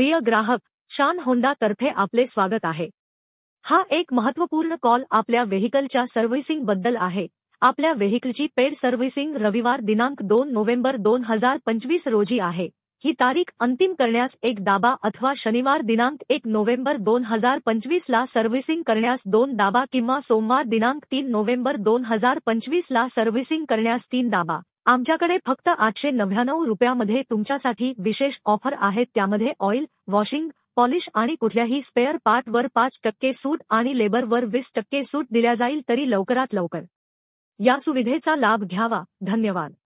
प्रिय ग्राहक, शान होंडा तर्फे आपले स्वागत आहे। हा एक महत्त्वपूर्ण कॉल आपल्या व्हेइकलच्या सर्व्हिसिंग बद्दल आहे। आपल्या व्हेइकलची पेड सर्व्हिसिंग रविवार दिनांक 2 नोव्हेंबर 2025 रोजी आहे। ही तारीख अंतिम करण्यास एक दाबा अथवा शनिवार दिनांक 1 नोव्हेंबर 2025 ला सर्व्हिसिंग करण्यास 2 दाबा किंवा सोमवार दिनांक 3 नोव्हेंबर 2025 ला सर्व्हिसिंग करण्यास 3 दाबा। आमच्याकडे फक्त 899 रुपयामध्ये तुमच्यासाठी विशेष ऑफर आहेत, त्यामध्ये ऑइल, वॉशिंग, पॉलिश आणि कुठल्याही स्पेअर पार्टवर 5% सूट आणि लेबरवर 20% सूट दिल्या जाईल, तरी लवकरात लवकर या सुविधेचा लाभ घ्यावा। धन्यवाद।